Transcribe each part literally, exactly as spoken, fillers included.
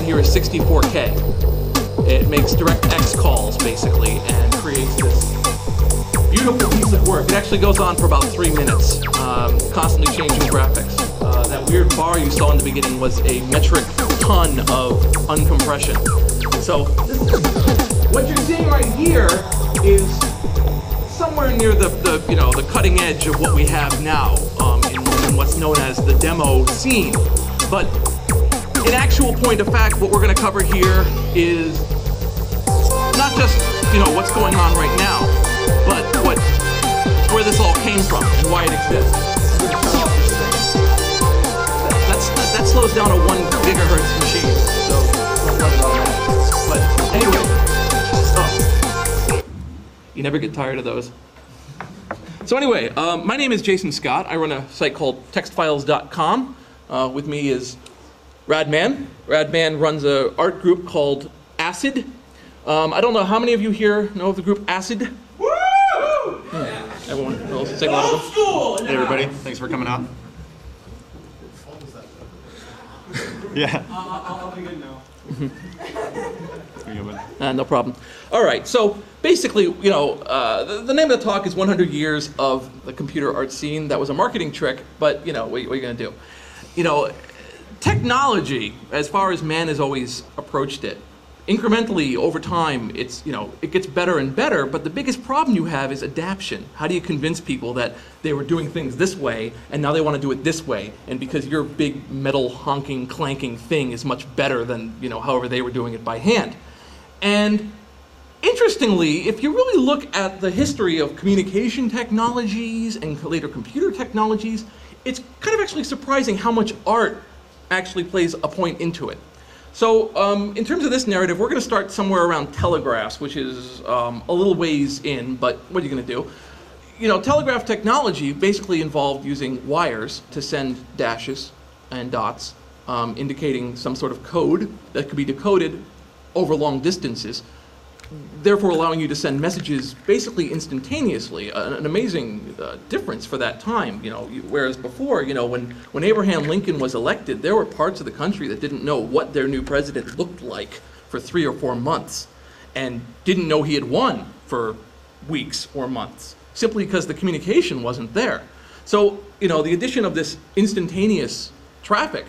at here is sixty-four K. It makes DirectX calls, basically, and creates this beautiful piece of work. It actually goes on for about three minutes, um, constantly changing graphics. Uh, that weird bar you saw in the beginning was a metric ton of uncompression. So what you're seeing right here is somewhere near the, the you know the cutting edge of what we have now um, in, in what's known as the demo scene. But in actual point of fact, what we're going to cover here is not just you know what's going on right now, but what where this all came from and why it exists. That's, that, that slows down a one gigahertz machine, so don't let it on that. But anyway, oh, you never get tired of those. So anyway, um, my name is Jason Scott. I run a site called text files dot com. Uh, with me is Radman. Radman runs an art group called Acid. Um, I don't know how many of you here know of the group Acid. Woo! Yeah. Everyone else, say a lot of them. Hey everybody, thanks for coming out. Yeah. I'll, I'll be good now. Uh, no problem. All right, so basically, you know, uh, the, the name of the talk is one hundred years of the computer art scene. That was a marketing trick, but, you know, what, what are you going to do? You know, technology, as far as man has always approached it, incrementally over time, it's, you know, it gets better and better, but the biggest problem you have is adaptation. How do you convince people that they were doing things this way and now they want to do it this way, and because your big metal honking clanking thing is much better than, you know, however they were doing it by hand. And interestingly, if you really look at the history of communication technologies and later computer technologies, it's kind of actually surprising how much art actually plays a point into it. So um, in terms of this narrative, we're going to start somewhere around telegraphs, which is um, a little ways in, but what are you going to do? You know, telegraph technology basically involved using wires to send dashes and dots, um, indicating some sort of code that could be decoded over long distances, therefore allowing you to send messages basically instantaneously. An, an amazing uh, difference for that time, you know, whereas before, you know, when, when Abraham Lincoln was elected, there were parts of the country that didn't know what their new president looked like for three or four months and didn't know he had won for weeks or months, simply because the communication wasn't there. So, you know, the addition of this instantaneous traffic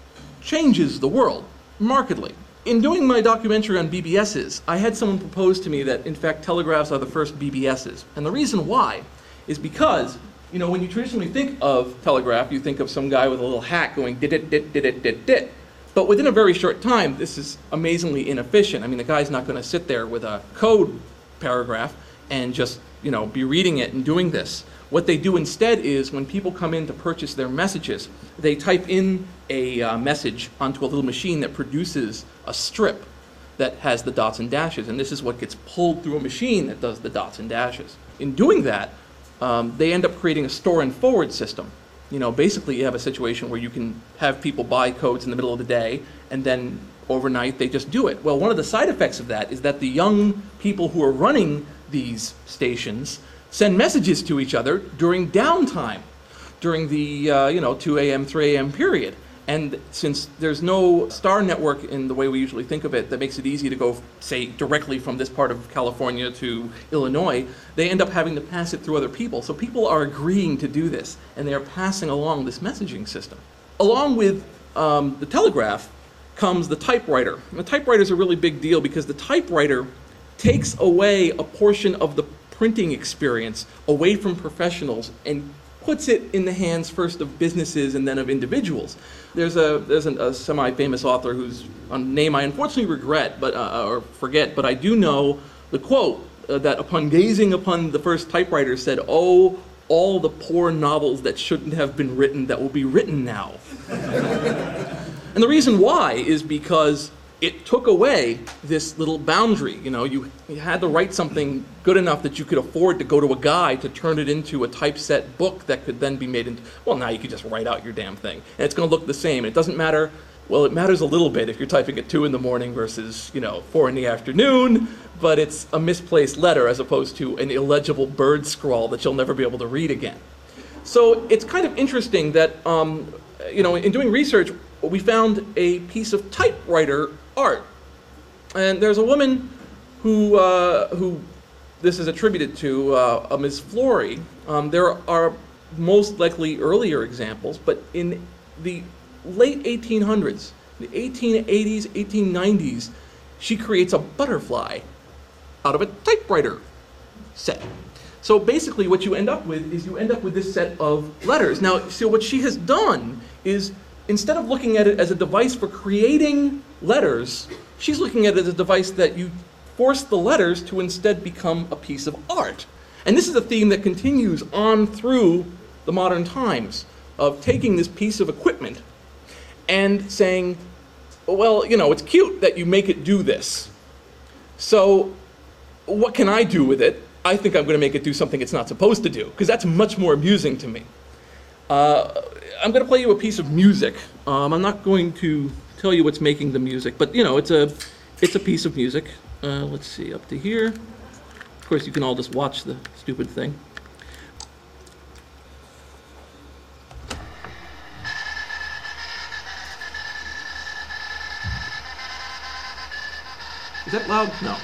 changes the world markedly. In doing my documentary on B B Ss, I had someone propose to me that, in fact, telegraphs are the first B B Ss. And the reason why is because, you know, when you traditionally think of telegraph, you think of some guy with a little hat going dit dit dit dit dit dit. But within a very short time, this is amazingly inefficient. I mean, the guy's not going to sit there with a code paragraph and just, you know, be reading it and doing this. What they do instead is when people come in to purchase their messages, they type in a uh, message onto a little machine that produces a strip that has the dots and dashes, and this is what gets pulled through a machine that does the dots and dashes. In doing that, um, they end up creating a store and forward system. You know, basically you have a situation where you can have people buy codes in the middle of the day, and then overnight they just do it. Well, one of the side effects of that is that the young people who are running these stations send messages to each other during downtime, during the uh, you know two A M, three A M period. And since there's no star network in the way we usually think of it that makes it easy to go, say, directly from this part of California to Illinois, they end up having to pass it through other people. So people are agreeing to do this, and they are passing along this messaging system. Along with um, the telegraph comes the typewriter. And the typewriter is a really big deal because the typewriter takes away a portion of the printing experience away from professionals and puts it in the hands first of businesses and then of individuals. There's a there's an, a semi-famous author whose name I unfortunately regret, but uh, or forget, but I do know the quote uh, that upon gazing upon the first typewriter said, "Oh, all the poor novels that shouldn't have been written that will be written now." And the reason why is because it took away this little boundary. You know, you, you had to write something good enough that you could afford to go to a guy to turn it into a typeset book that could then be made into, well, now you could just write out your damn thing. And it's going to look the same. It doesn't matter, well, it matters a little bit if you're typing at two in the morning versus, you know, four in the afternoon, but it's a misplaced letter as opposed to an illegible bird scrawl that you'll never be able to read again. So it's kind of interesting that, um, you know, in doing research, we found a piece of typewriter art. And there's a woman who, uh, who this is attributed to, uh, a Miz Flory. Um, there are most likely earlier examples, but in the late eighteen hundreds, the eighteen eighties, eighteen nineties, she creates a butterfly out of a typewriter set. So basically what you end up with is you end up with this set of letters. Now, so what she has done is, instead of looking at it as a device for creating letters, she's looking at it as a device that you force the letters to instead become a piece of art. And this is a theme that continues on through the modern times, of taking this piece of equipment and saying, well, you know, it's cute that you make it do this. So what can I do with it? I think I'm going to make it do something it's not supposed to do, because that's much more amusing to me. Uh, I'm going to play you a piece of music. Um, I'm not going to tell you what's making the music, but you know, it's a, it's a piece of music. Uh, let's see, up to here. Of course, you can all just watch the stupid thing. Is that loud? No.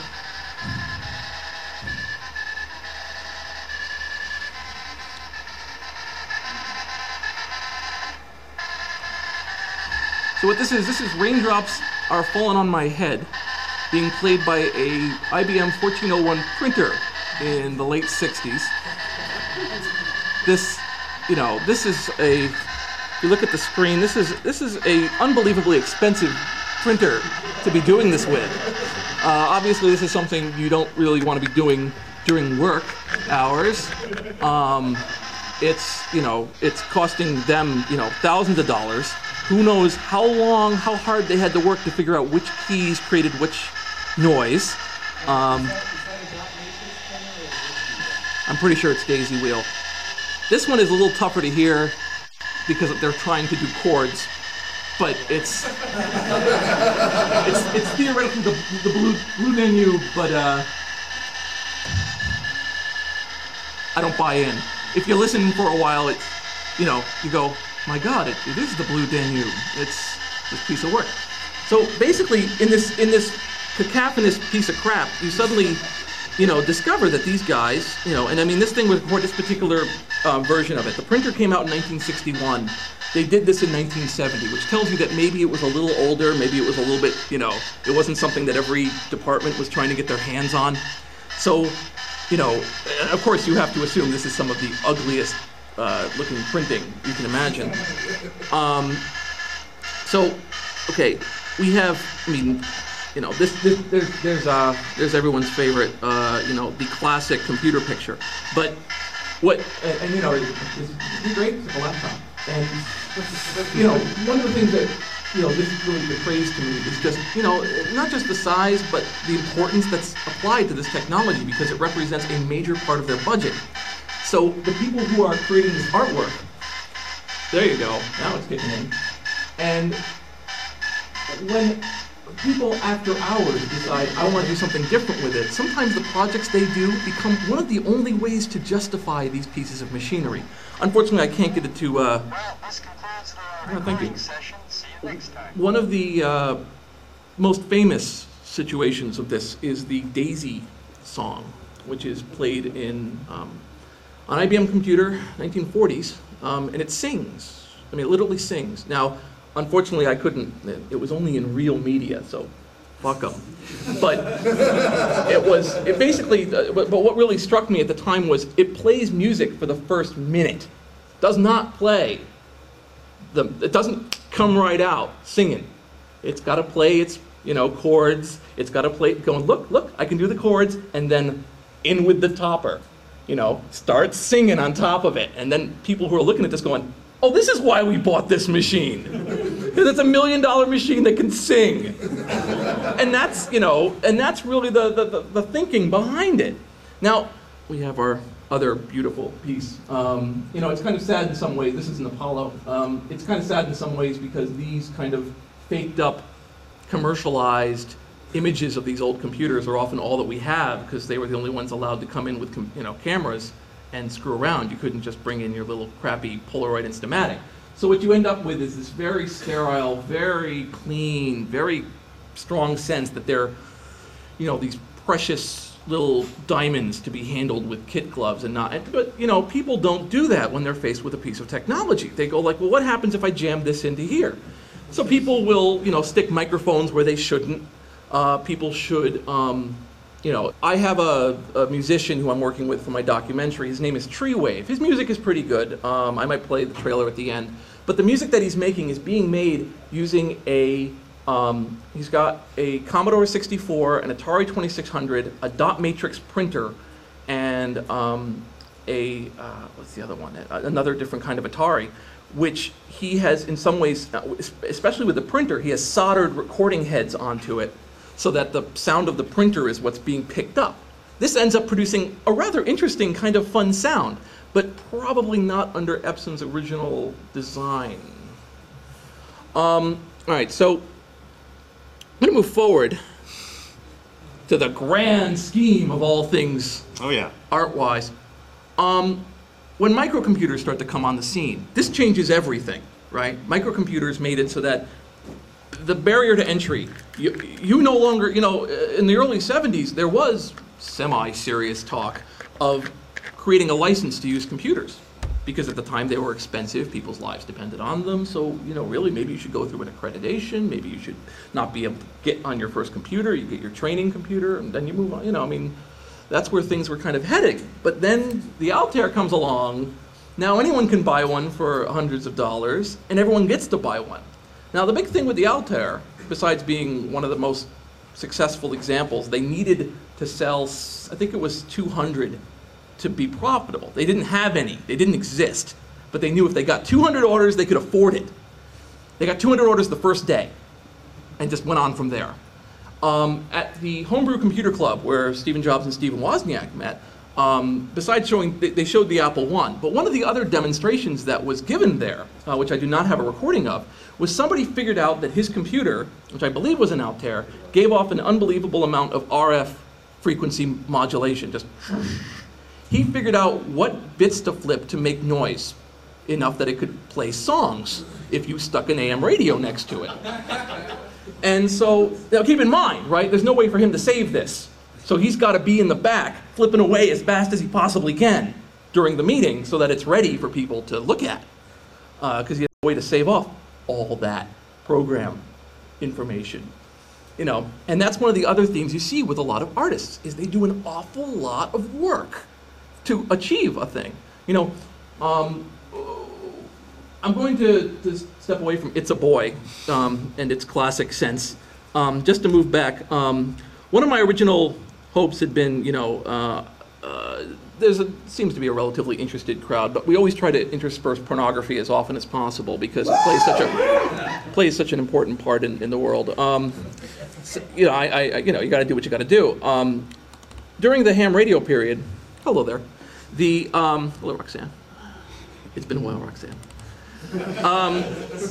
So what this is, this is Raindrops Are Falling on My Head, being played by a I B M fourteen oh one printer in the late sixties. This, you know, this is a, if you look at the screen, this is, this is a unbelievably expensive printer to be doing this with. Uh, obviously, this is something you don't really want to be doing during work hours. Um, it's, you know, it's costing them, you know, thousands of dollars. Who knows how long, how hard they had to work to figure out which keys created which noise. Um, I'm pretty sure it's Daisy Wheel. This one is a little tougher to hear because they're trying to do chords, but it's it's, it's theoretically the, the blue, blue Danube, but uh, I don't buy in. If you listen for a while, it's, you know, you go, my God, it, it is the blue Danube. It's this piece of work. So basically, in this in this cacophonous piece of crap, you suddenly, you know, discover that these guys, you know, and I mean, this thing was for this particular uh, version of it. The printer came out in nineteen sixty-one. They did this in nineteen seventy, which tells you that maybe it was a little older, maybe it was a little bit, you know, it wasn't something that every department was trying to get their hands on. So, you know, of course, you have to assume this is some of the ugliest Uh, looking printing you can imagine. Um, so, okay, we have, I mean, you know, this, this there's, there's, uh, there's everyone's favorite, uh, you know, the classic computer picture. But what, and, and you know, it's, it's great, it's like a laptop. And, you know, one of the things that, you know, this really betrays to me is just, you know, not just the size, but the importance that's applied to this technology, because it represents a major part of their budget. So the people who are creating this artwork, there you go, now it's kicking in. And when people after hours decide, I want to do something different with it, sometimes the projects they do become one of the only ways to justify these pieces of machinery. Unfortunately, I can't get it to, uh, well, this concludes our oh, thank you. session. See you next time. One of the uh, most famous situations of this is the Daisy song, which is played in um, on I B M computer, nineteen forties, um, and it sings. I mean, it literally sings. Now, unfortunately, I couldn't, it was only in real media, so fuck them. But it was, it basically, uh, but, but what really struck me at the time was it plays music for the first minute. Does not play, the, it doesn't come right out singing. It's got to play its, you know, chords. It's got to play, going, look, look, I can do the chords, and then in with the topper. You know, start singing on top of it. And then people who are looking at this going, oh, this is why we bought this machine. Because it's a million dollar machine that can sing. And that's, you know, and that's really the, the, the, the thinking behind it. Now, we have our other beautiful piece. Um, you know, it's kind of sad in some ways. This is an Apollo. Um, it's kind of sad in some ways because these kind of faked up, commercialized images of these old computers are often all that we have, because they were the only ones allowed to come in with, you know, cameras and screw around. You couldn't just bring in your little crappy Polaroid Instamatic. So what you end up with is this very sterile, very clean, very strong sense that they're, you know, these precious little diamonds to be handled with kid gloves and not. But you know, people don't do that when they're faced with a piece of technology. They go like, well, what happens if I jam this into here? So people will, you know, stick microphones where they shouldn't. Uh, people should, um, you know, I have a, a musician who I'm working with for my documentary. His name is Treewave. His music is pretty good. Um, I might play the trailer at the end. But the music that he's making is being made using a, um, he's got a Commodore sixty-four, an Atari twenty-six hundred, a dot matrix printer, and um, a, uh, what's the other one? Another different kind of Atari, which he has in some ways, especially with the printer, he has soldered recording heads onto it so that the sound of the printer is what's being picked up. This ends up producing a rather interesting kind of fun sound, but probably not under Epson's original design. Um, all right, so I'm gonna move forward to the grand scheme of all things Oh, yeah. art-wise. Um, when microcomputers start to come on the scene, this changes everything, right? Microcomputers made it so that the barrier to entry, you, you no longer, you know, in the early seventies, there was semi-serious talk of creating a license to use computers, because at the time they were expensive, people's lives depended on them, so, you know, really maybe you should go through an accreditation, maybe you should not be able to get on your first computer, you get your training computer, and then you move on, you know, I mean, that's where things were kind of heading. But then the Altair comes along, now anyone can buy one for hundreds of dollars, and everyone gets to buy one. Now the big thing with the Altair, besides being one of the most successful examples, they needed to sell, I think it was two hundred to be profitable. They didn't have any, they didn't exist, but they knew if they got two hundred orders, they could afford it. They got two hundred orders the first day, and just went on from there. Um, at the Homebrew Computer Club, where Stephen Jobs and Stephen Wozniak met, um, besides showing, they, they showed the Apple one, but one of the other demonstrations that was given there, uh, which I do not have a recording of, was somebody figured out that his computer, which I believe was an Altair, gave off an unbelievable amount of R F frequency modulation. Just he figured out what bits to flip to make noise enough that it could play songs if you stuck an A M radio next to it. And so, now keep in mind, right, there's no way for him to save this. So he's got to be in the back, flipping away as fast as he possibly can during the meeting so that it's ready for people to look at. Because uh, he has a way to save off all that program information. You know, and that's one of the other themes you see with a lot of artists, is they do an awful lot of work to achieve a thing. You know, um, I'm going to, to step away from It's a Boy um, and its classic sense, um, just to move back. Um, one of my original hopes had been, you know, uh, uh, there's a, seems to be a relatively interested crowd, but we always try to intersperse pornography as often as possible because it plays such a plays such an important part in, in the world. Um, so, you know, I, I, you know, you got to do what you got to do. Um, during the ham radio period, hello there, the um, hello Roxanne. It's been a while, Roxanne. Um,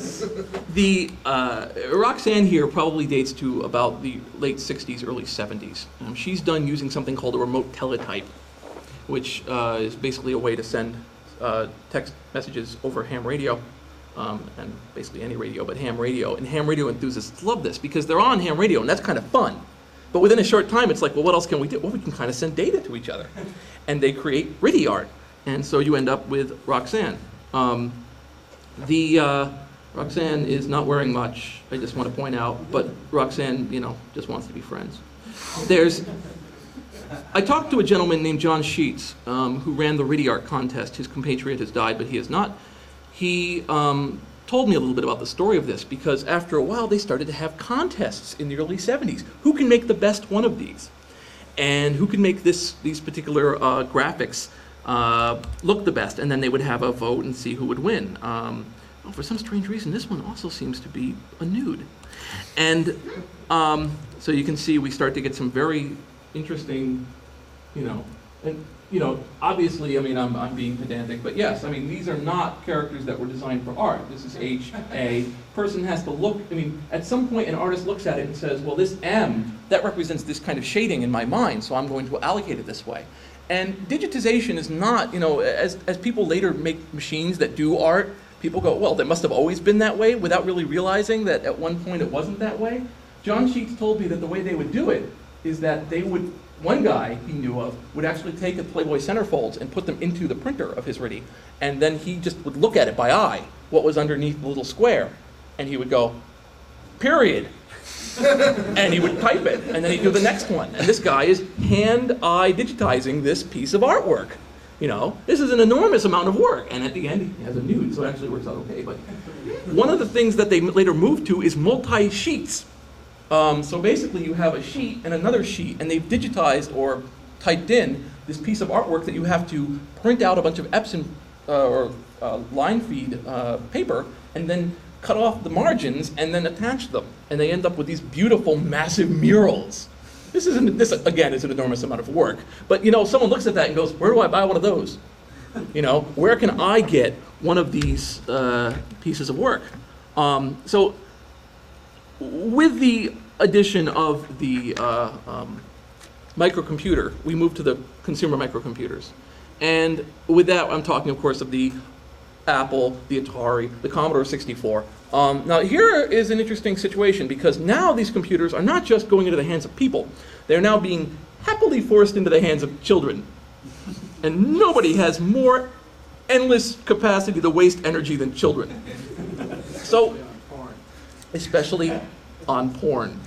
the uh, Roxanne here probably dates to about the late sixties, early seventies. Um, she's done using something called a remote teletype, which uh, is basically a way to send uh, text messages over ham radio, um, and basically any radio, but ham radio. And ham radio enthusiasts love this because they're on ham radio, and that's kind of fun. But within a short time, it's like, well, what else can we do? Well, we can kind of send data to each other. And they create RIDI art. And so you end up with Roxanne. Um, The uh, Roxanne is not wearing much, I just want to point out, but Roxanne, you know, just wants to be friends. There's, I talked to a gentleman named John Sheets, um, who ran the RIDI art contest. His compatriot has died, but he has not. He um, told me a little bit about the story of this, because after a while they started to have contests in the early seventies. Who can make the best one of these? And who can make this, these particular uh, graphics Uh, look the best, and then they would have a vote and see who would win. Um, well, for some strange reason, this one also seems to be a nude. And um, so you can see we start to get some very interesting, you know, and, you know, obviously, I mean, I'm, I'm being pedantic, but yes, I mean, these are not characters that were designed for art. This is H, A. Person has to look, I mean, at some point an artist looks at it and says, well, this M, that represents this kind of shading in my mind, so I'm going to allocate it this way. And digitization is not, you know, as, as people later make machines that do art, people go, well, that must have always been that way, without really realizing that at one point it wasn't that way. John Sheets told me that the way they would do it is that they would, one guy he knew of, would actually take the Playboy centerfolds and put them into the printer of his R I D I, and then he just would look at it by eye, what was underneath the little square, and he would go, period. And he would type it, and then he'd do the next one. And this guy is hand-eye digitizing this piece of artwork. You know, this is an enormous amount of work, and at the end he has a nude, so it actually works out okay. But one of the things that they later moved to is multi-sheets. Um, so basically you have a sheet and another sheet, and they've digitized or typed in this piece of artwork that you have to print out a bunch of Epson uh, or uh, line feed uh, paper, and then cut off the margins and then attach them. And they end up with these beautiful, massive murals. This isn't, this again is an enormous amount of work. But you know, someone looks at that and goes, where do I buy one of those? You know, where can I get one of these uh, pieces of work? Um, so with the addition of the uh, um, microcomputer, we moved to the consumer microcomputers. And with that, I'm talking, of course, of the Apple, the Atari, the Commodore sixty-four. Um, now here is an interesting situation, because now these computers are not just going into the hands of people, they're now being happily forced into the hands of children. And nobody has more endless capacity to waste energy than children. So, especially on porn.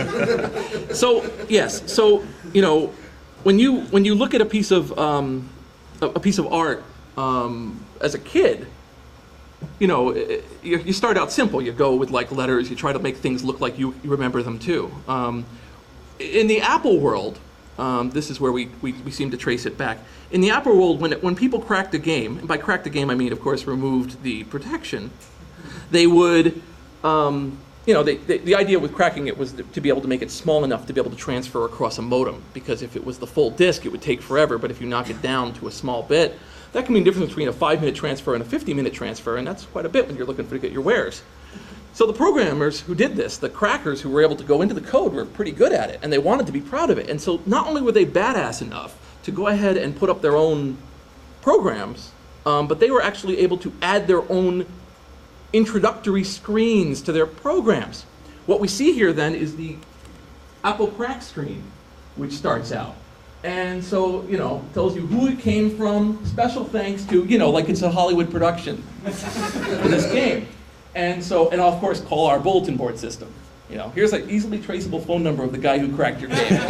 So, yes, so, you know, when you, when you look at a piece of, um, a, a piece of art, um, as a kid, you know, you, you start out simple. You go with like letters. You try to make things look like you, you remember them too. Um, in the Apple world, um, this is where we, we, we seem to trace it back. In the Apple world, when, it, when people cracked a game, and by cracked a game I mean, of course, removed the protection, they would, um, you know, they, they, the idea with cracking it was to be able to make it small enough to be able to transfer across a modem. Because if it was the full disk, it would take forever. But if you knock it down to a small bit, that can mean the difference between a five-minute transfer and a fifty-minute transfer, and that's quite a bit when you're looking for to get your wares. So the programmers who did this, the crackers who were able to go into the code, were pretty good at it, and they wanted to be proud of it. And so not only were they badass enough to go ahead and put up their own programs, um, but they were actually able to add their own introductory screens to their programs. What we see here then is the Apple crack screen, which starts out. And so, you know, tells you who it came from, special thanks to, you know, like it's a Hollywood production for this game. And so, and I'll, of course, call our bulletin board system. You know, here's an easily traceable phone number of the guy who cracked your game.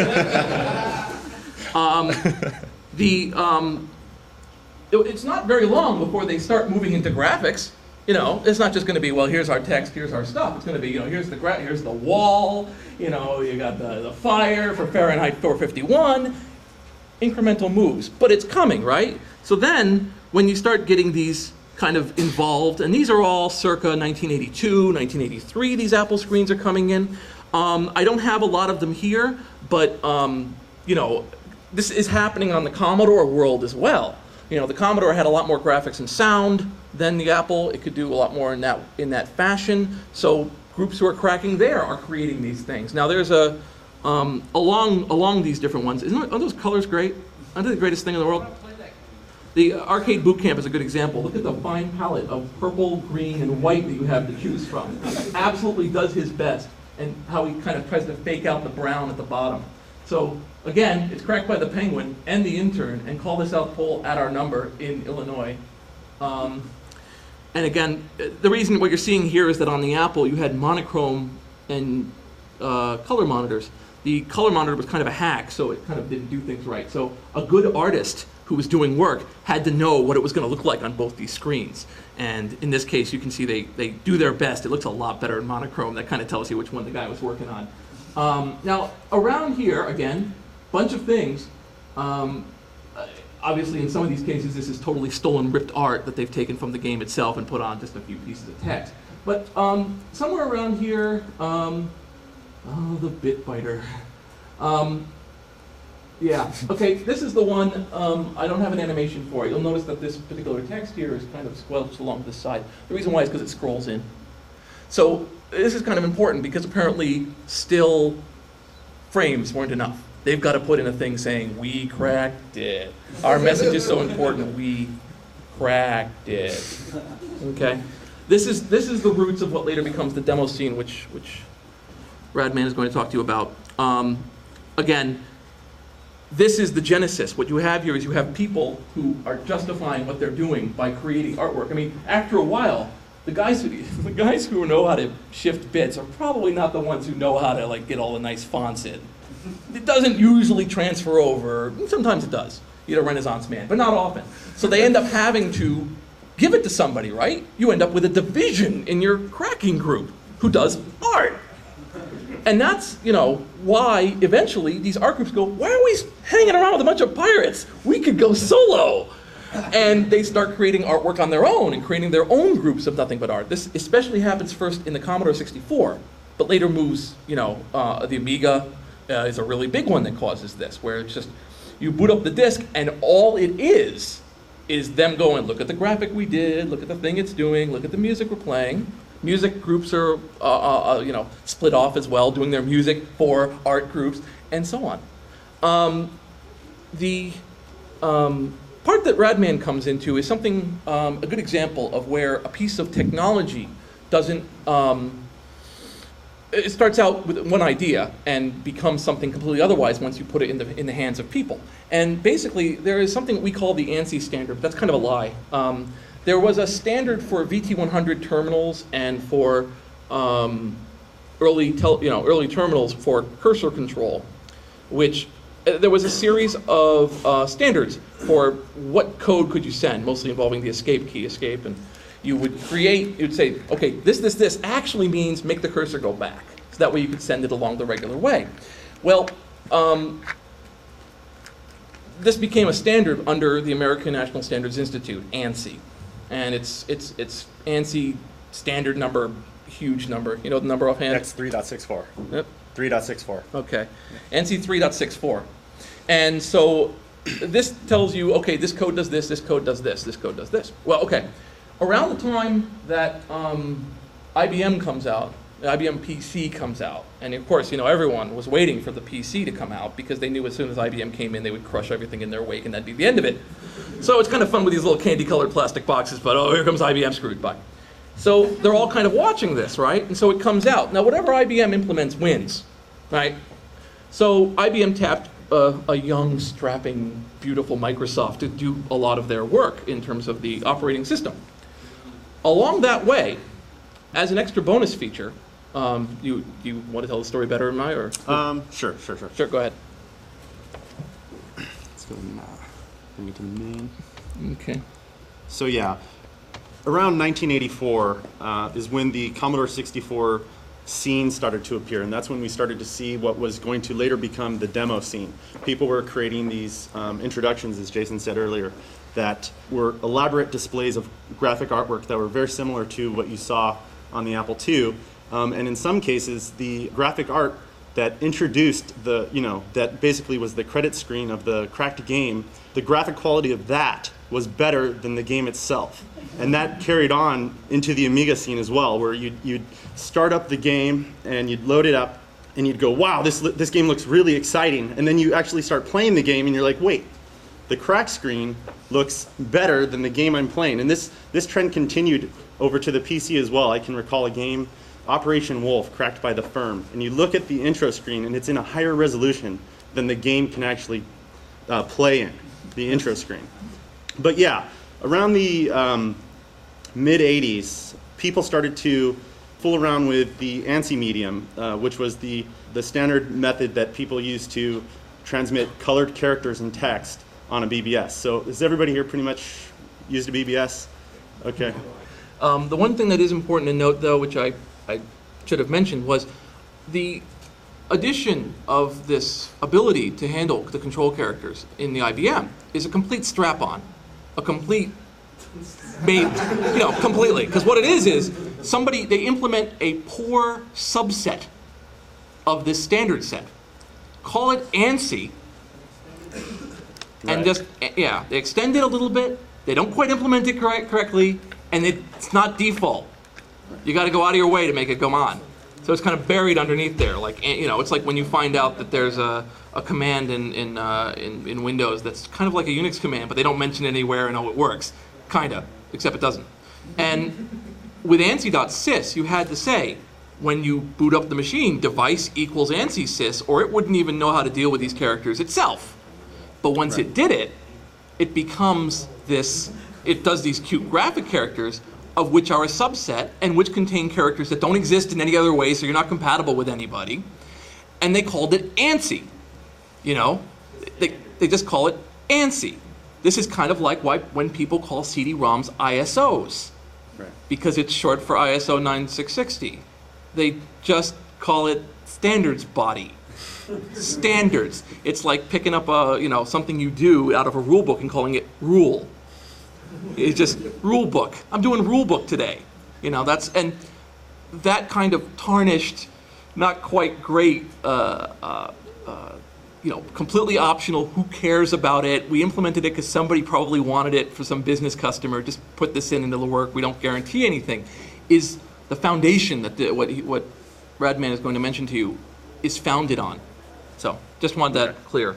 um, the, um, it, it's not very long before they start moving into graphics. You know, it's not just going to be, well, here's our text, here's our stuff. It's going to be, you know, here's the gra here's the wall. You know, you got the, the fire for Fahrenheit four fifty-one. Incremental moves, but it's coming, right? So then, when you start getting these kind of involved, and these are all circa nineteen eighty-two, nineteen eighty-three, these Apple screens are coming in. Um, I don't have a lot of them here, but, um, you know, this is happening on the Commodore world as well. You know, the Commodore had a lot more graphics and sound than the Apple. It could do a lot more in that, in that fashion. So groups who are cracking there are creating these things. Now there's a, Um, along along these different ones, isn't aren't those colors great? Aren't they the greatest thing in the world? The uh, Arcade Boot Camp is a good example. Look at the fine palette of purple, green, and white that you have to choose from. Absolutely does his best, and how he kind of tries to fake out the brown at the bottom. So again, it's cracked by the Penguin and the intern, and call this out poll at our number in Illinois. Um, and again, the reason what you're seeing here is that on the Apple you had monochrome and uh, color monitors. The color monitor was kind of a hack, so it kind of didn't do things right. So a good artist who was doing work had to know what it was going to look like on both these screens. And in this case, you can see they, they do their best. It looks a lot better in monochrome. That kind of tells you which one the guy was working on. Um, now, around here, again, bunch of things. Um, obviously, in some of these cases, this is totally stolen, ripped art that they've taken from the game itself and put on just a few pieces of text. But um, somewhere around here, um, oh, the Bitbiter. Um, yeah, okay, this is the one um, I don't have an animation for. You'll notice that this particular text here is kind of squelched along this side. The reason why is because it scrolls in. So this is kind of important because apparently still frames weren't enough. They've got to put in a thing saying, we cracked it. Our message is so important, we cracked it. Okay? This is, this is the roots of what later becomes the demo scene, which, which Radman is going to talk to you about. Um, again, this is the genesis. What you have here is you have people who are justifying what they're doing by creating artwork. I mean, after a while, the guys who, the guys who know how to shift bits are probably not the ones who know how to like get all the nice fonts in. It doesn't usually transfer over. Sometimes it does. You get a Renaissance man, but not often. So they end up having to give it to somebody, right? You end up with a division in your cracking group who does art. And that's, you know, why eventually these art groups go, why are we hanging around with a bunch of pirates? We could go solo. And they start creating artwork on their own and creating their own groups of nothing but art. This especially happens first in the Commodore sixty-four, but later moves, you know, uh, the Amiga uh, is a really big one that causes this, where it's just, you boot up the disk and all it is, is them going, look at the graphic we did, look at the thing it's doing, look at the music we're playing. Music groups are, uh, uh, you know, split off as well, doing their music for art groups, and so on. Um, the um, part that Radman comes into is something, um, a good example of where a piece of technology doesn't, um, it starts out with one idea and becomes something completely otherwise once you put it in the, in the hands of people. And basically, there is something we call the ANSI standard. That's kind of a lie. Um, There was a standard for V T one hundred terminals and for um, early, tel you know, early terminals for cursor control, which uh, there was a series of uh, standards for what code could you send, mostly involving the escape key, escape, and you would create, you'd say, okay, this, this, this actually means make the cursor go back. So that way you could send it along the regular way. Well, um, this became a standard under the American National Standards Institute, ANSI. And it's, it's, it's ANSI standard number, huge number. You know the number offhand? X three point six four. Yep. three point six four. Okay. ANSI three point six four. And so this tells you, okay, this code does this, this code does this, this code does this. Well, okay. Around the time that um, I B M comes out, the I B M P C comes out, and of course, you know, everyone was waiting for the P C to come out because they knew as soon as I B M came in, they would crush everything in their wake and that'd be the end of it. So it's kind of fun with these little candy-colored plastic boxes, but oh, here comes I B M screwed by. So they're all kind of watching this, right? And so it comes out. Now, whatever I B M implements wins, right? So I B M tapped uh, a young, strapping, beautiful Microsoft to do a lot of their work in terms of the operating system. Along that way, as an extra bonus feature, um, you, you want to tell the story better, am I? Or? Um, sure, sure, sure. Sure, go ahead. Let's go and uh, bring it to the main. Okay. So yeah, around nineteen eighty-four uh, is when the Commodore sixty-four scene started to appear, and that's when we started to see what was going to later become the demo scene. People were creating these um, introductions, as Jason said earlier, that were elaborate displays of graphic artwork that were very similar to what you saw on the Apple two, um, and in some cases, the graphic art that introduced the, you know, that basically was the credit screen of the cracked game, the graphic quality of that was better than the game itself. And that carried on into the Amiga scene as well, where you'd, you'd start up the game and you'd load it up and you'd go, wow, this, this game looks really exciting. And then you actually start playing the game and you're like, wait, the cracked screen looks better than the game I'm playing. And this, this trend continued over to the P C as well. I can recall a game, Operation Wolf, cracked by the firm. And you look at the intro screen and it's in a higher resolution than the game can actually uh, play in, the intro screen. But yeah, around the um, mid eighties, people started to fool around with the ANSI medium, uh, which was the, the standard method that people used to transmit colored characters and text on a B B S. So has everybody here pretty much used a B B S? Okay. Um, the one thing that is important to note, though, which I, I should have mentioned, was the addition of this ability to handle the control characters in the I B M is a complete strap-on. A complete, made, you know, completely. Because what it is is somebody, they implement a poor subset of this standard set. Call it ANSI, and Right. just, yeah, they extend it a little bit, they don't quite implement it correct, correctly, and it's not default. You got to go out of your way to make it come on. So it's kind of buried underneath there. Like, you know, it's like when you find out that there's a, a command in, in, uh, in, in Windows that's kind of like a Unix command, but they don't mention it anywhere and oh, it works. kinda, except it doesn't. And with ANSI.sys, you had to say, when you boot up the machine, device equals ANSI sys, or it wouldn't even know how to deal with these characters itself. But once it did it, it becomes this, it does these cute graphic characters, of which are a subset, and which contain characters that don't exist in any other way, so you're not compatible with anybody. And they called it ANSI. You know, they, they just call it ANSI. This is kind of like why when people call C D ROMs I S Os, Right. because it's short for I S O ninety-six sixty. They just call it standards body. Standards. It's like picking up a, you know, something you do out of a rule book and calling it rule. It's just rule book. I'm doing rule book today. You know, that's, and that kind of tarnished, not quite great, uh, uh, uh, you know, completely optional, who cares about it? We implemented it because somebody probably wanted it for some business customer, just put this in and it'll work, we don't guarantee anything, is the foundation that the, what, he, what Radman is going to mention to you is founded on. So, just wanted that clear.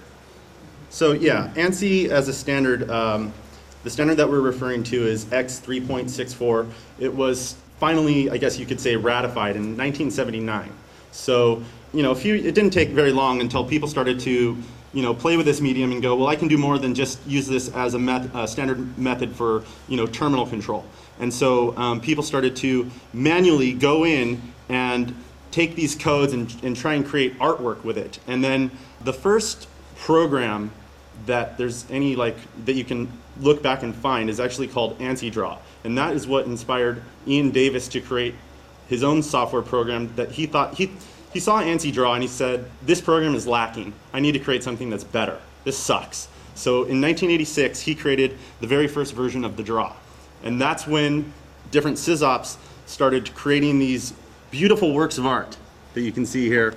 So yeah, ANSI as a standard, um, the standard that we're referring to is X three point six four. It was finally, I guess you could say, ratified in nineteen seventy-nine. So, you know, a few, it didn't take very long until people started to, you know, play with this medium and go, well, I can do more than just use this as a met, uh, standard method for, you know, terminal control. And so um, people started to manually go in and take these codes and, and try and create artwork with it. And then the first program that there's any like that you can look back and find is actually called ANSI Draw. And that is what inspired Ian Davis to create his own software program that he thought, he, he saw ANSI Draw and he said, this program is lacking. I need to create something that's better. This sucks. So in nineteen eighty-six, he created the very first version of the draw. And that's when different sysops started creating these beautiful works of art that you can see here,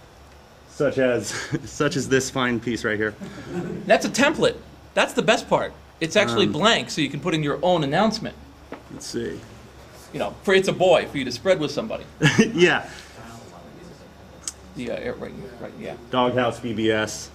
such as, such as this fine piece right here. That's a template. That's the best part. It's actually Um, blank, so you can put in your own announcement. Let's see. You know, for it's a boy, for you to spread with somebody. Yeah, The, uh, right, right, yeah. Doghouse B B S.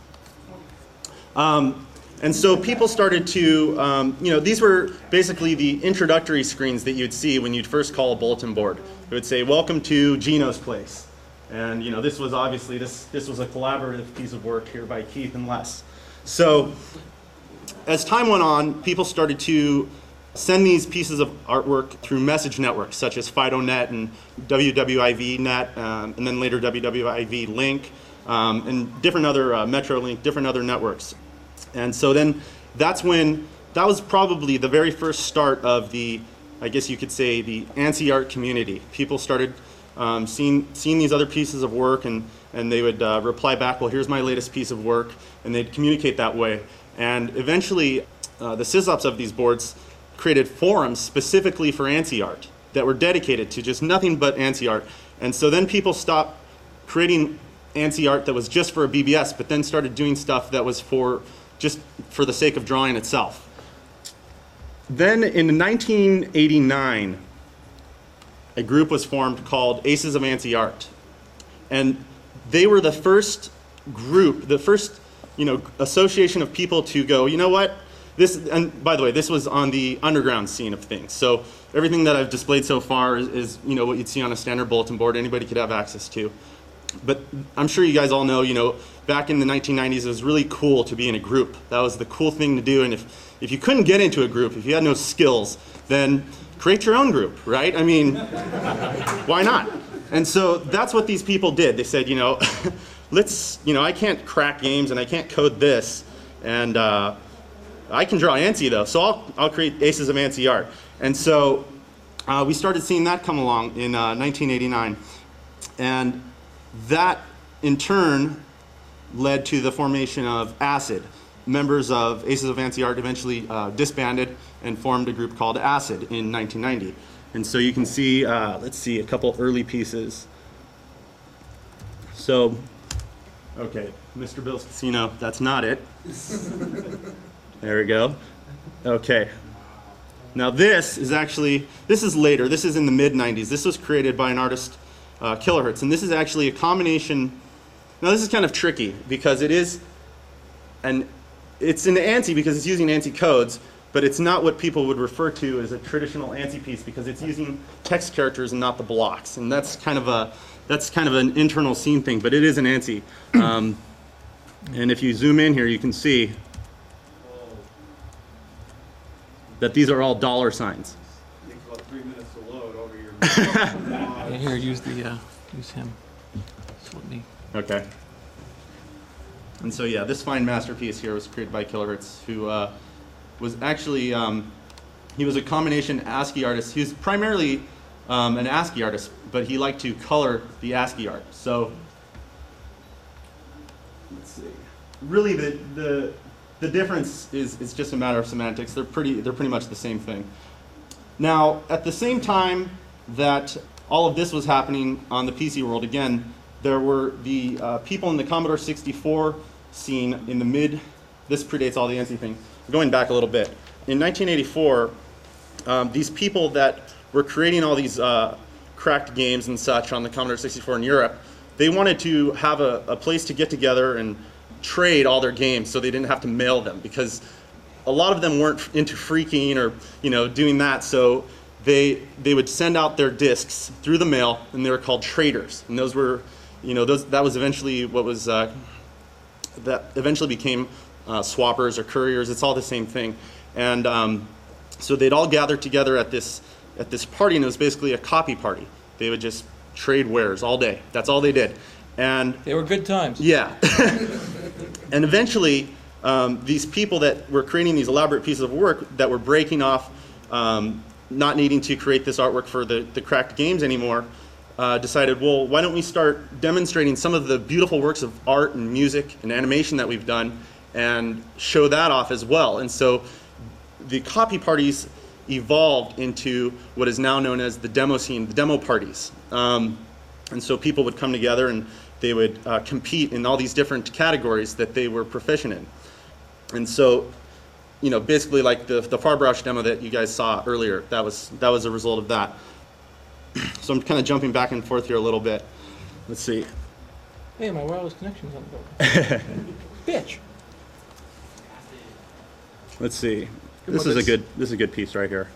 Um, and so people started to, um, you know, these were basically the introductory screens that you'd see when you'd first call a bulletin board. It would say, welcome to Gino's place. And, you know, this was obviously, this, this was a collaborative piece of work here by Keith and Les. So as time went on, people started to send these pieces of artwork through message networks such as FidoNet and W W I V net, um, and then later W W I V Link, um, and different other uh, MetroLink, different other networks. And so then that's when, that was probably the very first start of the, I guess you could say, the ANSI art community. People started um, seeing, seeing these other pieces of work, and, and they would uh, reply back, well, here's my latest piece of work, and they'd communicate that way. And eventually, uh, the sysops of these boards created forums specifically for ANSI art that were dedicated to just nothing but ANSI art. And so then people stopped creating ANSI art that was just for a B B S, but then started doing stuff that was for just for the sake of drawing itself. Then in nineteen eighty-nine, a group was formed called Aces of ANSI Art. And they were the first group, the first, you know, association of people to go, you know what? This, and by the way, this was on the underground scene of things. So everything that I've displayed so far is, is, you know, what you'd see on a standard bulletin board, anybody could have access to. But I'm sure you guys all know, you know, back in the nineteen nineties, it was really cool to be in a group. That was the cool thing to do. And if, if you couldn't get into a group, if you had no skills, then create your own group, right? I mean, why not? And so that's what these people did. They said, you know, let's, you know, I can't crack games and I can't code this. And, uh, I can draw ANSI though, so I'll, I'll create Aces of ANSI Art. And so uh, we started seeing that come along in uh, nineteen eighty-nine. And that in turn led to the formation of ACID. Members of Aces of ANSI Art eventually uh, disbanded and formed a group called ACID in nineteen ninety. And so you can see, uh, let's see, a couple early pieces. So, okay, Mister Bill's Casino, that's not it. There we go. Okay. Now this is actually, this is later. This is in the mid nineties. This was created by an artist, uh, Kilohertz. And this is actually a combination. Now this is kind of tricky because it is, and it's in ANSI because it's using ANSI codes, but it's not what people would refer to as a traditional ANSI piece because it's using text characters and not the blocks. And that's kind of a that's kind of an internal scene thing, but it is an ANSI. Um, and if you zoom in here, you can see that these are all dollar signs. Takes about three minutes to load over your. Yeah, here, use the, uh, use him. So let me. Okay. And so yeah, this fine masterpiece here was created by Kilohertz, who uh, was actually, um, he was a combination ASCII artist. He was primarily um, an ASCII artist, but he liked to color the ASCII art. So, let's see. Really the, the, the difference is, is just a matter of semantics. They're pretty, they're pretty much the same thing. Now, at the same time that all of this was happening on the P C world, again, there were the uh, people in the Commodore sixty-four scene in the mid, this predates all the ANSI thing, going back a little bit. In nineteen eighty-four, um, these people that were creating all these uh, cracked games and such on the Commodore sixty-four in Europe, they wanted to have a, a place to get together and trade all their games so they didn't have to mail them, because a lot of them weren't into freaking or you know doing that, so they they would send out their discs through the mail, and they were called traders, and those were you know those that was eventually what was uh, that eventually became uh, swappers or couriers. It's all the same thing, and um, so they'd all gather together at this at this party, and it was basically a copy party. They would just trade wares all day. That's all they did, and They were good times. yeah. And eventually, um, these people that were creating these elaborate pieces of work that were breaking off, um, not needing to create this artwork for the, the cracked games anymore, uh, decided, well, why don't we start demonstrating some of the beautiful works of art and music and animation that we've done and show that off as well. And so the copy parties evolved into what is now known as the demo scene, the demo parties. Um, and so people would come together and they would uh, compete in all these different categories that they were proficient in. And so, you know, basically like the, the Farbrush demo that you guys saw earlier, that was, that was a result of that. So I'm kind of jumping back and forth here a little bit. Let's see. Hey, my wireless connection's on the go. Bitch. Let's see. Good This one, is a this- good, this is a good piece right here.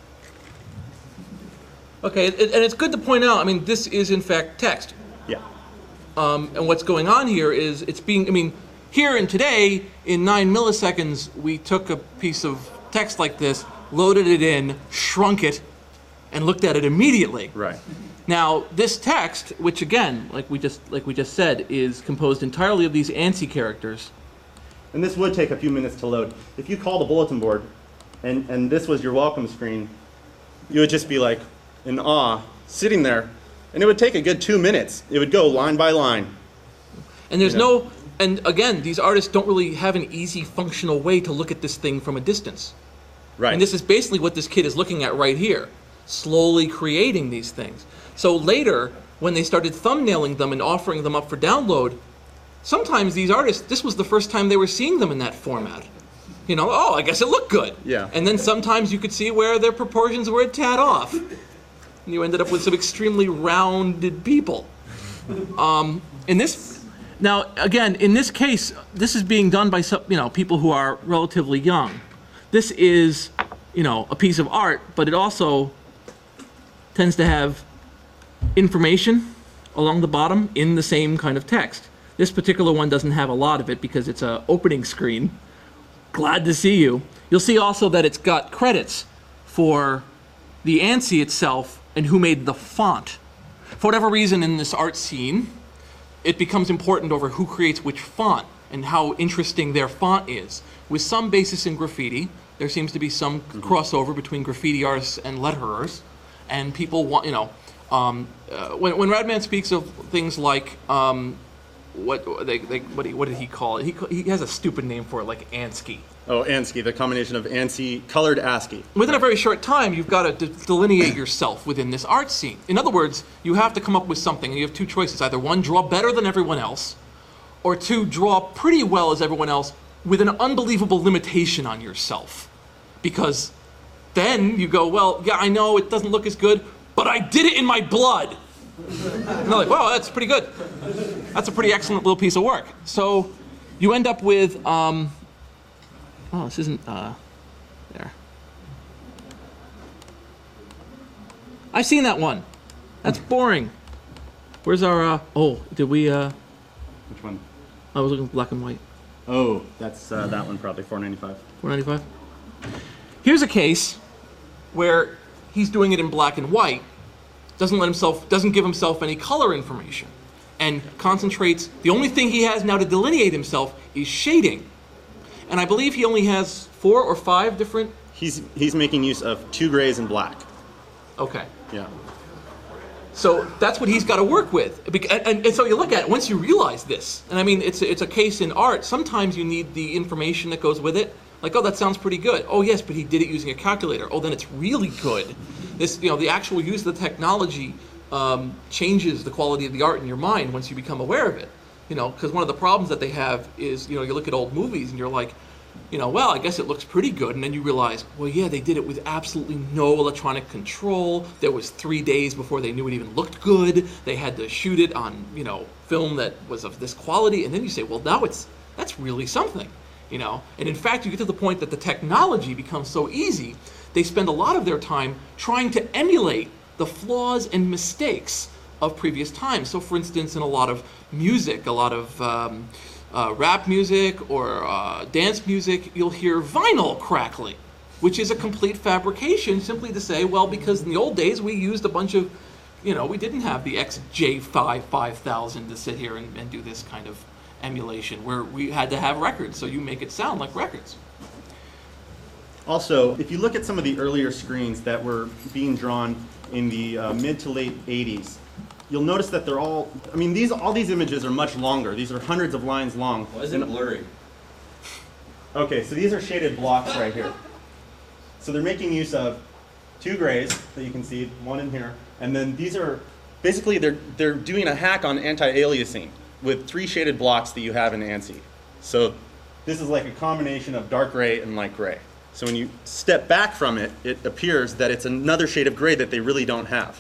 Okay, it- and it's good to point out, I mean, this is in fact text. Yeah. Um, and what's going on here is it's being, I mean, here and today, in nine milliseconds, we took a piece of text like this, loaded it in, shrunk it, and looked at it immediately. Right. Now, this text, which again, like we just like we just said, is composed entirely of these ANSI characters. And this would take a few minutes to load. If you call the bulletin board and, and this was your welcome screen, you would just be like in awe, sitting there, and it would take a good two minutes. It would go line by line. And there's Yeah. no, and again, these artists don't really have an easy functional way to look at this thing from a distance. Right. And this is basically what this kid is looking at right here, slowly creating these things. So later, when they started thumbnailing them and offering them up for download, sometimes these artists, this was the first time they were seeing them in that format. You know, oh, I guess it looked good. Yeah. And then sometimes you could see where their proportions were a tad off. And you ended up with some extremely rounded people. Um, in this, now again, in this case, this is being done by some, you know, people who are relatively young. This is, you know, a piece of art, but it also tends to have information along the bottom in the same kind of text. This particular one doesn't have a lot of it because it's an opening screen. Glad to see you. You'll see also that it's got credits for the ANSI itself and who made the font. For whatever reason in this art scene, it becomes important over who creates which font and how interesting their font is. With some basis in graffiti, there seems to be some crossover between graffiti artists and letterers, and people want, you know, um, uh, when, when Radman speaks of things like, um, what, they, they, what, he, what did he call it? He, ca- he has a stupid name for it, like ANSCII. Oh, ANSCII, the combination of ANSI, colored ASCII. Within a very short time, you've got to de- delineate yourself within this art scene. In other words, you have to come up with something, and you have two choices. Either one, draw better than everyone else, or two, draw pretty well as everyone else with an unbelievable limitation on yourself. Because then you go, well, yeah, I know it doesn't look as good, but I did it in my blood. And they're like, wow, that's pretty good. That's a pretty excellent little piece of work. So you end up with, um, oh, this isn't, uh, there. I've seen that one. That's boring. Where's our, uh, oh, did we, uh, Which one? I was looking black and white. Oh, that's uh, that one probably, four ninety-five. four ninety-five. Here's a case where he's doing it in black and white, doesn't let himself, doesn't give himself any color information, and concentrates, the only thing he has now to delineate himself is shading. And I believe he only has four or five different, He's, he's making use of two grays and black. okay. Yeah. So that's what he's got to work with. Bec- And, and, and so you look at it, once you realize this, and I mean, it's, it's a case in art, sometimes you need the information that goes with it. Like, oh, that sounds pretty good. Oh, yes, but he did it using a calculator. Oh, then it's really good. This, you know, the actual use of the technology um, changes the quality of the art in your mind once you become aware of it. You know, because one of the problems that they have is, you know, you look at old movies and you're like, you know, well, I guess it looks pretty good, and then you realize, well, yeah, they did it with absolutely no electronic control. There was three days before they knew it even looked good. They had to shoot it on, you know, film that was of this quality, and then you say, well, now it's, that's really something, you know. And in fact, you get to the point that the technology becomes so easy, they spend a lot of their time trying to emulate the flaws and mistakes of previous times. So, for instance, in a lot of music, a lot of um, Uh, rap music or uh, dance music, you'll hear vinyl crackling, which is a complete fabrication, simply to say, well, because in the old days we used a bunch of, you know, we didn't have the X J five five thousand to sit here and, and do this kind of emulation, where we had to have records, so you make it sound like records. Also, if you look at some of the earlier screens that were being drawn in the uh, mid to late eighties, you'll notice that they're all, I mean, these all these images are much longer. These are hundreds of lines long. Why is it blurry? Okay, so these are shaded blocks right here. So they're making use of two grays that you can see, one in here, and then these are, basically they're, they're doing a hack on anti-aliasing with three shaded blocks that you have in ANSI. So this is like a combination of dark gray and light gray. So when you step back from it, it appears that it's another shade of gray that they really don't have.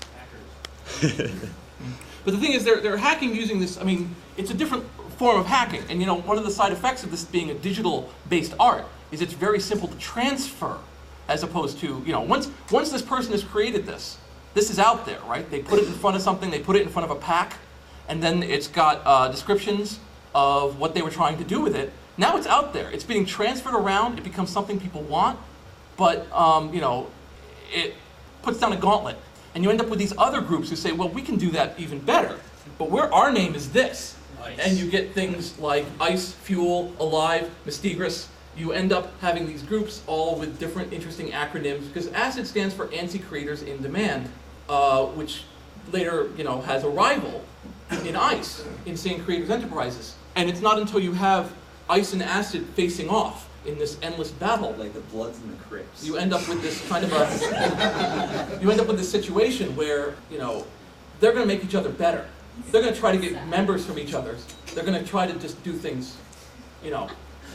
But the thing is, they're, they're hacking using this, I mean, it's a different form of hacking. And you know, one of the side effects of this being a digital-based art is it's very simple to transfer, as opposed to, you know, once, once this person has created this, this is out there, right? They put it in front of something, they put it in front of a pack, and then it's got uh, descriptions of what they were trying to do with it. Now it's out there. It's being transferred around. It becomes something people want, but, um, you know, it puts down a gauntlet. And you end up with these other groups who say, well, we can do that even better, but where our name is this. Ice. And you get things like ICE, Fuel, Alive, Mystigris. You end up having these groups all with different interesting acronyms, because ACID stands for ANSI Creators in Demand, uh, which later, you know, has a rival in ICE, Insane Creators Enterprises. And it's not until you have ICE and ACID facing off in this endless battle, Like the Bloods and the Crips. you end up with this kind of a, you end up with this situation where, you know, they're going to make each other better. They're going to try to get members from each other. They're going to try to just do things, you know.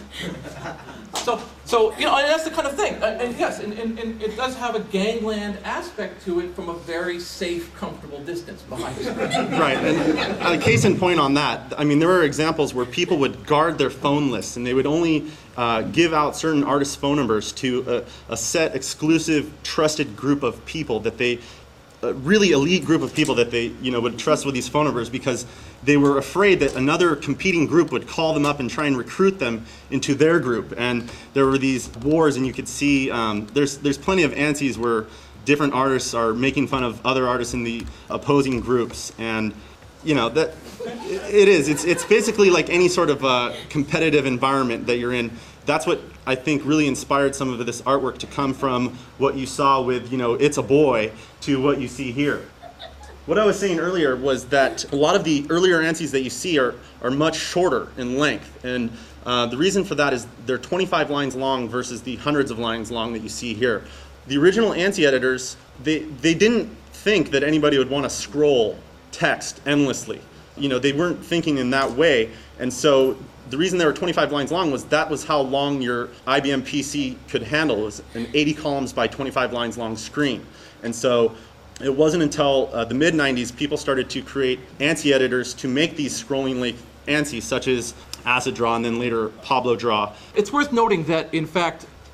So, so you know, and that's the kind of thing. And, and yes, and, and, and it does have a gangland aspect to it from a very safe, comfortable distance behind it. Right, and a case in point on that, I mean, there were examples where people would guard their phone lists, and they would only uh, give out certain artists' phone numbers to a, a set, exclusive, trusted group of people that they, a really elite group of people that they, you know, would trust with these phone numbers, because they were afraid that another competing group would call them up and try and recruit them into their group. And there were these wars, and you could see um, there's there's plenty of ANSIs where different artists are making fun of other artists in the opposing groups, and you know that it is. It's it's basically like any sort of uh, competitive environment that you're in. That's what I think really inspired some of this artwork to come from what you saw with, you know, It's a Boy to what you see here. What I was saying earlier was that a lot of the earlier ANSIs that you see are, are much shorter in length. And uh, the reason for that is they're twenty-five lines long versus the hundreds of lines long that you see here. The original ANSI editors, they, they didn't think that anybody would want to scroll text endlessly. You know, they weren't thinking in that way. And so the reason they were twenty-five lines long was that was how long your I B M P C could handle. It was an eighty columns by twenty-five lines long screen. And so it wasn't until uh, the mid nineties people started to create ANSI editors to make these scrolling length ANSIs, such as Acid Draw and then later Pablo Draw. It's worth noting that, in fact,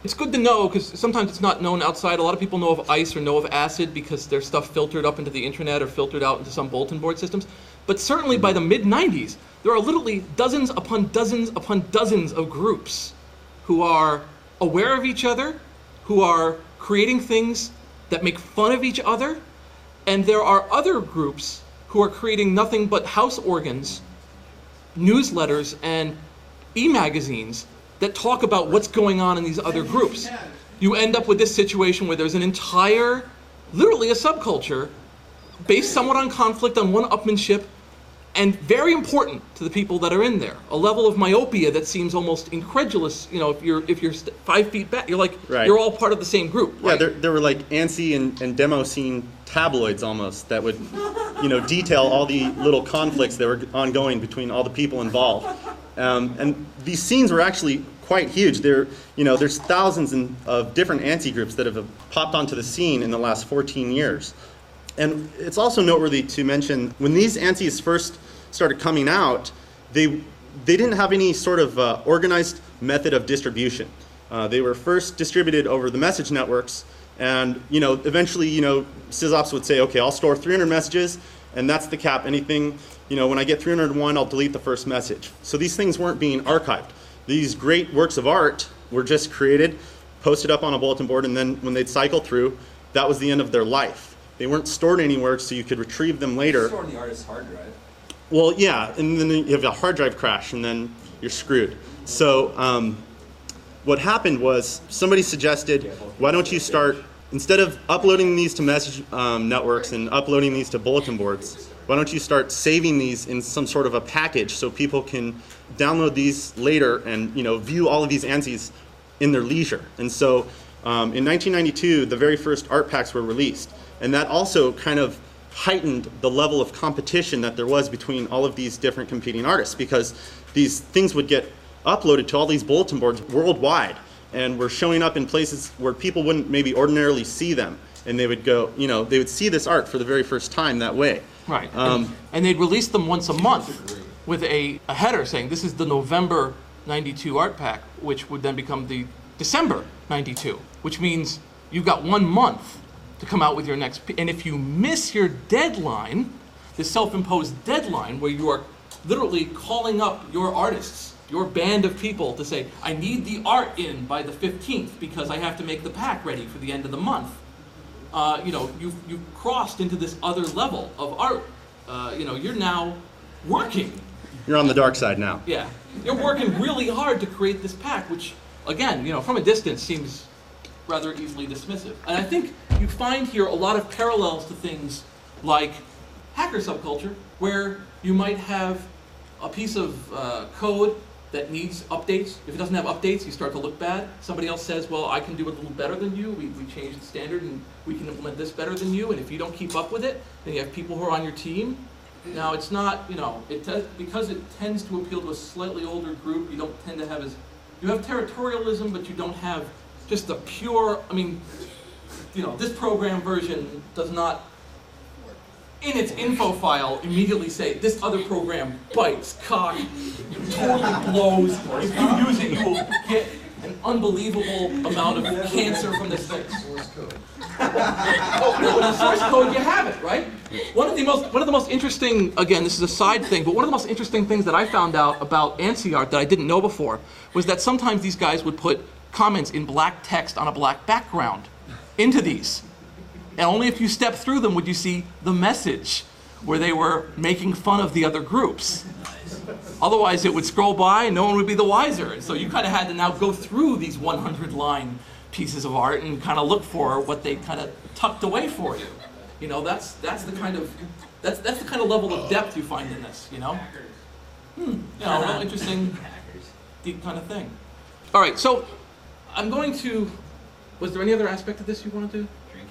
It's good to know because sometimes it's not known outside. A lot of people know of ICE or know of ACID because their stuff filtered up into the intranet or filtered out into some bulletin board systems. But certainly by the mid nineties, there are literally dozens upon dozens upon dozens of groups who are aware of each other, who are creating things that make fun of each other, and there are other groups who are creating nothing but house organs, newsletters, and e-magazines that talk about what's going on in these other groups. You end up with this situation where there's an entire, literally a subculture, based somewhat on conflict, on one-upmanship, and very important to the people that are in there. A level of myopia that seems almost incredulous. You know, if you're if you're st- five feet back, you're like Right. you're all part of the same group. Yeah, Right? there, there were like ANSI and, and demo scene tabloids almost that would, you know, detail all the little conflicts that were ongoing between all the people involved. Um, and these scenes were actually quite huge. There, you know, there's thousands in, of different ANSI groups that have popped onto the scene in the last fourteen years. And it's also noteworthy to mention when these ANSIs first started coming out, they they didn't have any sort of uh, organized method of distribution. Uh, they were first distributed over the message networks, and you know eventually you know sysops would say, okay, I'll store three hundred messages, and that's the cap. Anything you know when I get three hundred one, I'll delete the first message. So these things weren't being archived. These great works of art were just created, posted up on a bulletin board, and then when they'd cycle through, that was the end of their life. They weren't stored anywhere, so you could retrieve them later. Store on the artist's hard drive. Well, yeah, and then you have a hard drive crash, and then you're screwed. So um, what happened was somebody suggested, why don't you start, instead of uploading these to message um, networks and uploading these to bulletin boards, why don't you start saving these in some sort of a package so people can download these later and you know view all of these ANSIs in their leisure. And so um, in nineteen ninety-two, the very first art packs were released. And that also kind of heightened the level of competition that there was between all of these different competing artists, because these things would get uploaded to all these bulletin boards worldwide and were showing up in places where people wouldn't maybe ordinarily see them. And they would go, you know, they would see this art for the very first time that way. Right. Um, and, and they'd release them once a month with a, a header saying this is the November ninety-two art pack, which would then become the December ninety-two, which means you've got one month to come out with your next p- and if you miss your deadline, the self-imposed deadline where you are literally calling up your artists, your band of people to say, I need the art in by the fifteenth because I have to make the pack ready for the end of the month. Uh, you know, you've, you've crossed into this other level of art. Uh, you know, you're now working. You're on the dark side now. Yeah. You're working really hard to create this pack, which, again, you know, from a distance seems rather easily dismissive. And I think you find here a lot of parallels to things like hacker subculture, where you might have a piece of uh, code that needs updates. If it doesn't have updates, you start to look bad. Somebody else says, well, I can do it a little better than you. We, we changed the standard and we can implement this better than you. And if you don't keep up with it, then you have people who are on your team. Now, it's not, you know, it te- because it tends to appeal to a slightly older group, you don't tend to have as, you have territorialism, but you don't have just the pure, I mean, you know, this program version does not, in its info file, immediately say, this other program bites, cock, totally blows. If you use it, you will get an unbelievable amount of cancer from this thing. Oh, no, in the source code, you have it, right? One of the most, one of the most interesting, again, this is a side thing, but one of the most interesting things that I found out about ANSI art that I didn't know before was that sometimes these guys would put comments in black text on a black background into these. And only if you step through them would you see the message where they were making fun of the other groups. Otherwise, it would scroll by and no one would be the wiser. And so you kind of had to now go through these one hundred line pieces of art and kind of look for what they kind of tucked away for you. You know, that's that's the kind of that's that's the kind of level of depth you find in this. You know, hmm, you know, real interesting, deep kind of thing. All right, so I'm going to. Was there any other aspect of this you wanted to?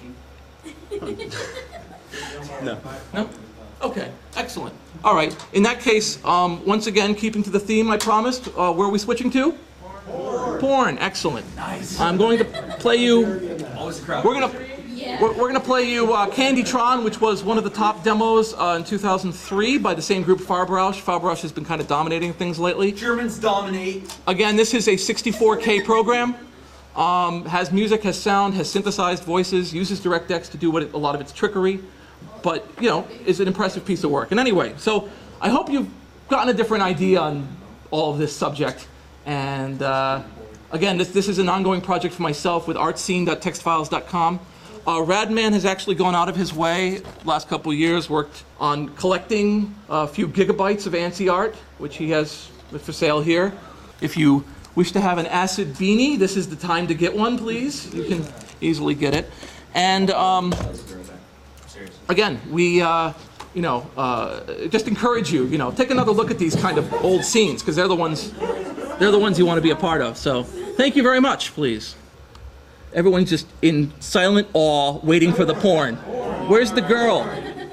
No. No? Okay, excellent. All right, in that case, um, once again, keeping to the theme I promised, uh, where are we switching to? Porn. Porn, excellent. Nice. I'm going to play you, Always a crowd. we're going to we're, we're going to play you uh, Candytron, which was one of the top demos uh, in two thousand three by the same group, Farbrausch. Farbrausch has been kind of dominating things lately. Germans dominate. Again, this is a sixty-four K program. Um, has music, has sound, has synthesized voices, uses DirectX to do what it, a lot of its trickery, but, you know, is an impressive piece of work. And anyway, so I hope you've gotten a different idea on all of this subject. And uh, again, this, this is an ongoing project for myself with artscene dot textfiles dot com. Uh, Radman has actually gone out of his way last couple of years, worked on collecting a few gigabytes of ANSI art, which he has for sale here. If you wish to have an acid beanie, this is the time to get one, please. You can easily get it. And um, again, we, uh, you know, uh, just encourage you, you know, take another look at these kind of old scenes, because they're the ones, they're the ones you want to be a part of. So thank you very much, please. Everyone's just in silent awe, waiting for the porn. Where's the girl?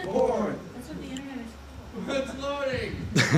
It's loading!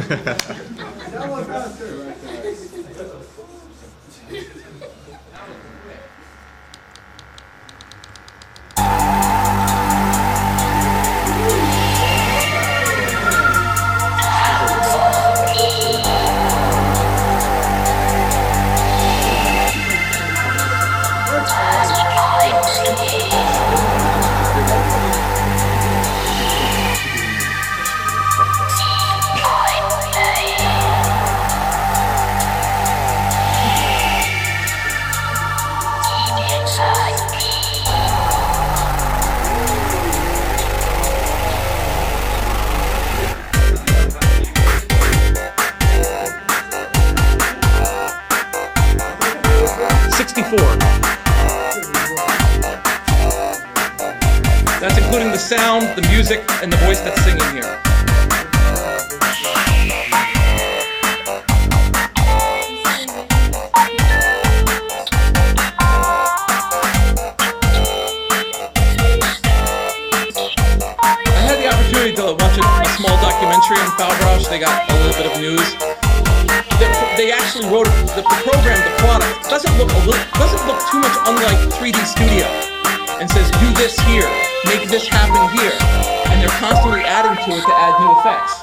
sixty-four. That's including the sound, the music, and the voice that's singing here. I had the opportunity to watch a, a small documentary on Faubrosch. They got a little bit of news. They actually wrote the, the program, the product doesn't look a little, doesn't look too much unlike three D Studio, and says do this here, make this happen here, and they're constantly adding to it to add new effects.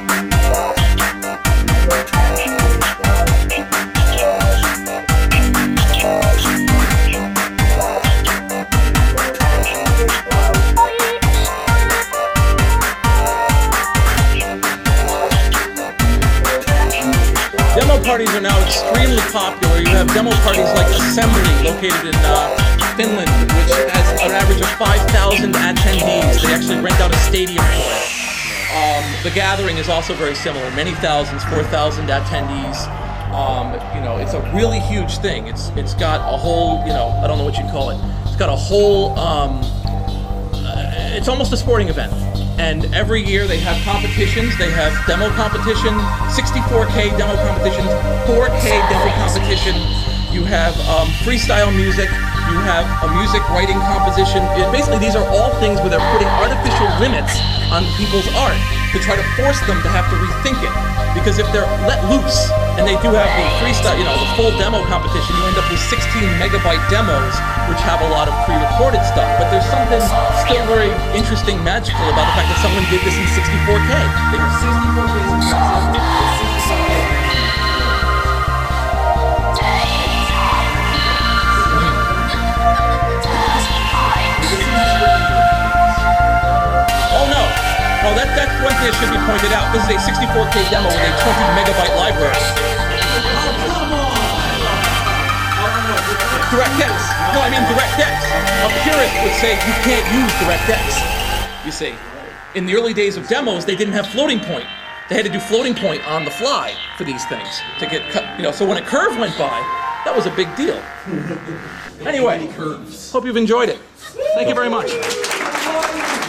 Demo parties are now extremely popular. You have demo parties like Assembly, located in uh, Finland, which has an average of five thousand attendees. They actually rent out a stadium for it. Um, the Gathering is also very similar. Many thousands, four thousand attendees. Um, you know, it's a really huge thing. It's it's got a whole, you know, I don't know what you'd call it. It's got a whole, um, uh, it's almost a sporting event. And every year they have competitions. They have demo competition, sixty-four K demo competition, four K demo competition. You have um, freestyle music. You have a music writing composition. It, basically, these are all things where they're putting artificial limits on people's art to try to force them to have to rethink it. Because if they're let loose, and they do have the freestyle, you know, the full demo competition, you end up with sixteen megabyte demos, which have a lot of pre-recorded stuff. But there's something still very interesting, magical about the fact that someone did this in sixty-four K. They were sixty-four K is impressive. Oh no, no, that, that's one thing that should be pointed out. This is a sixty-four K demo with a twenty megabyte library. DirectX. No, I mean DirectX. A purist would say you can't use DirectX. You see, in the early days of demos, they didn't have floating point. They had to do floating point on the fly for these things to get cut. You know, so when a curve went by, that was a big deal. Anyway, hope you've enjoyed it. Thank you very much.